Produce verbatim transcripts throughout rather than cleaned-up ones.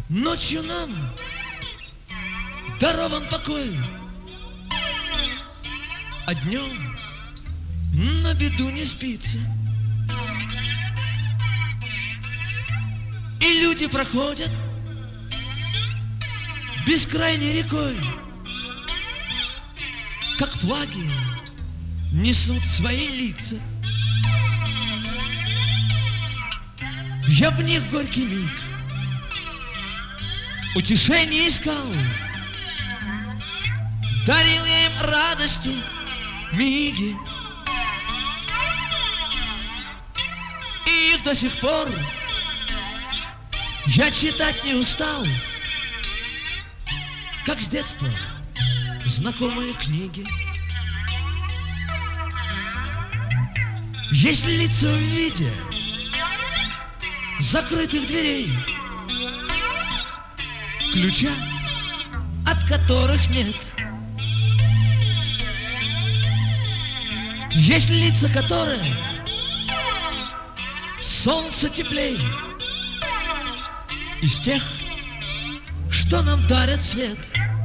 Ночью нам дарован покой, а днем на беду не спится. И люди проходят бескрайней рекой, как флаги несут свои лица. Я в них горький миг утешение искал, дарил я им радости, миги. И их до сих пор я читать не устал, как с детства знакомые книги. Есть лица в виде закрытых дверей, ключа от которых нет. Есть лица, которые солнце теплей из тех, что нам дарят свет.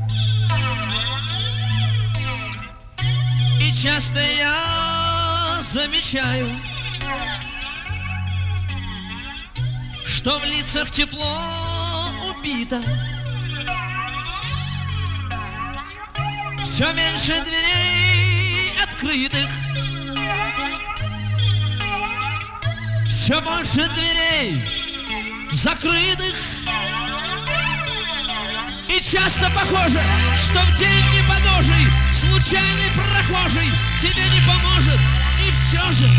И часто я замечаю, что в лицах тепло убито. Все меньше дверей открытых, все больше дверей закрытых. И часто похоже, что в день непогожий случайный прохожий тебе не поможет. И все же,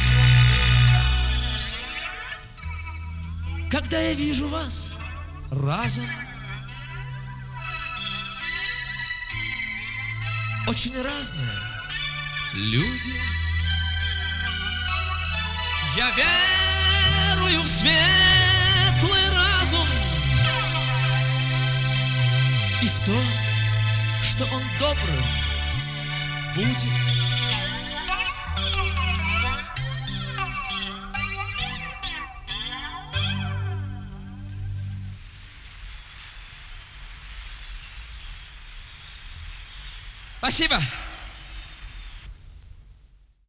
когда я вижу вас разом, очень разные люди, я верую в светлый разум и в то, что он добрым будет. Спасибо.